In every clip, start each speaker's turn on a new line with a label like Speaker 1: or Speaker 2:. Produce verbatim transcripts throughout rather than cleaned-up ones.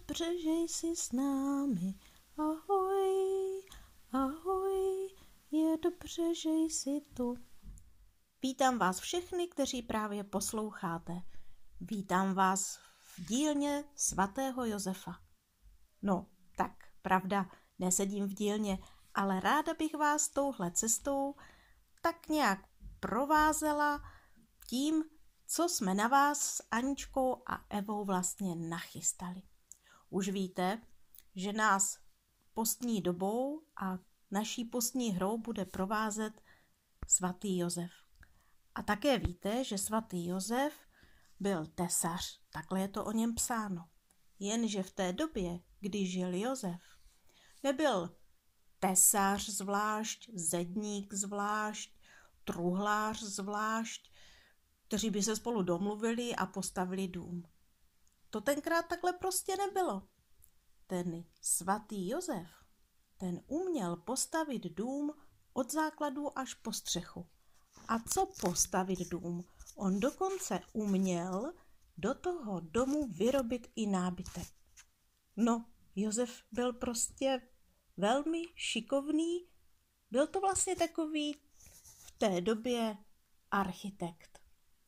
Speaker 1: dobře, že jsi s námi. Ahoj, ahoj, je dobře, že jsi tu. Vítám vás všechny, kteří právě posloucháte. Vítám vás v dílně svatého Josefa. No, tak, pravda, nesedím v dílně, ale ráda bych vás touhle cestou tak nějak provázela tím, co jsme na vás s Aničkou a Evou vlastně nachystali. Už víte, že nás postní dobou a naší postní hrou bude provázet svatý Josef. A také víte, že svatý Josef byl tesař, takhle je to o něm psáno. Jenže v té době, kdy žil Josef, nebyl tesař zvlášť, zedník zvlášť, truhlář zvlášť, kteří by se spolu domluvili a postavili dům. To tenkrát takhle prostě nebylo. Ten svatý Josef, ten uměl postavit dům od základu až po střechu. A co postavit dům? On dokonce uměl do toho domu vyrobit i nábytek. No, Josef byl prostě velmi šikovný, byl to vlastně takový v té době architekt.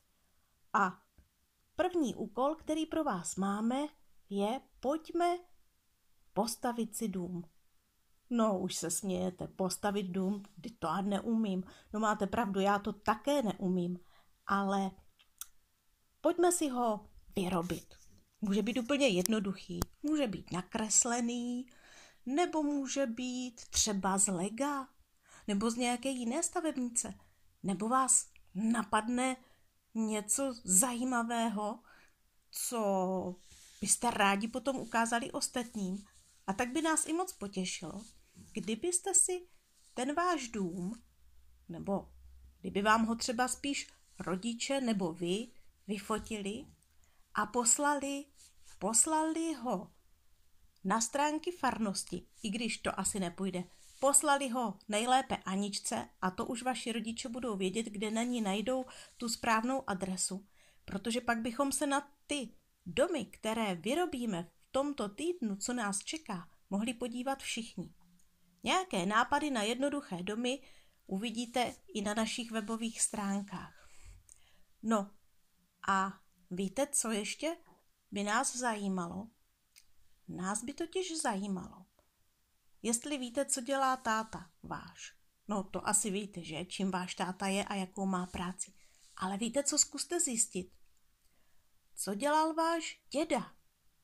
Speaker 1: A první úkol, který pro vás máme, je pojďme postavit si dům. No, už se smějete, postavit dům, to já neumím. No máte pravdu, já to také neumím, ale pojďme si ho vyrobit. Může být úplně jednoduchý, může být nakreslený, nebo může být třeba z lega, nebo z nějaké jiné stavebnice, nebo vás napadne něco zajímavého, co byste rádi potom ukázali ostatním. A tak by nás i moc potěšilo, kdybyste si ten váš dům, nebo kdyby vám ho třeba spíš rodiče nebo vy vyfotili a poslali, poslali ho na stránky farnosti, i když to asi nepůjde. Poslali ho nejlépe Aničce a to už vaši rodiče budou vědět, kde na ní najdou tu správnou adresu, protože pak bychom se na ty domy, které vyrobíme v tomto týdnu, co nás čeká, mohli podívat všichni. Nějaké nápady na jednoduché domy uvidíte i na našich webových stránkách. No a víte, co ještě by nás zajímalo? Nás by totiž zajímalo, jestli víte, co dělá táta váš. No to asi víte, že? Čím váš táta je a jakou má práci. Ale víte, co zkuste zjistit? Co dělal váš děda?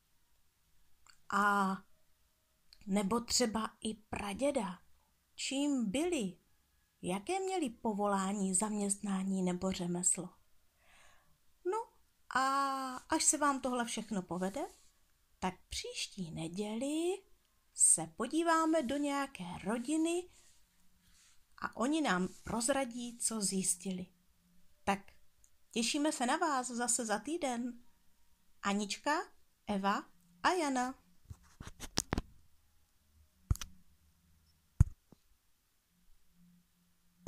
Speaker 1: A nebo třeba i praděda. Čím byli? Jaké měli povolání, zaměstnání nebo řemeslo? No a až se vám tohle všechno povede, tak příští neděli se podíváme do nějaké rodiny a oni nám prozradí, co zjistili. Tak těšíme se na vás zase za týden. Anička, Eva a Jana.